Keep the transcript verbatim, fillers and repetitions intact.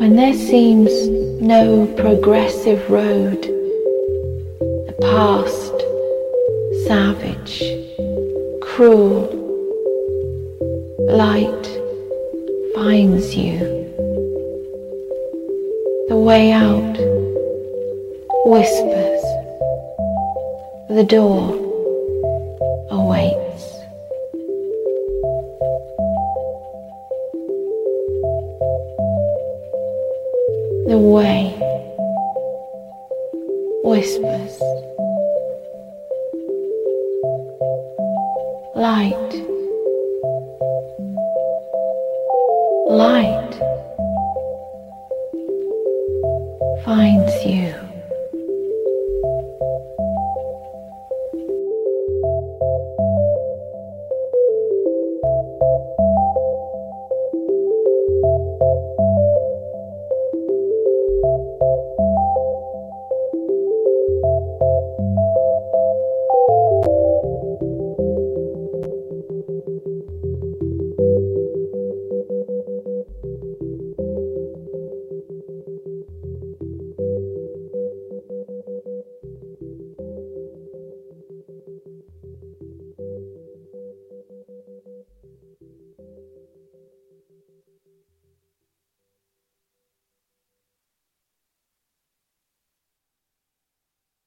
When there seems no progressive road, the past, savage, cruel, light finds you. The way out whispers, the door awaits. The way whispers, light, light finds you.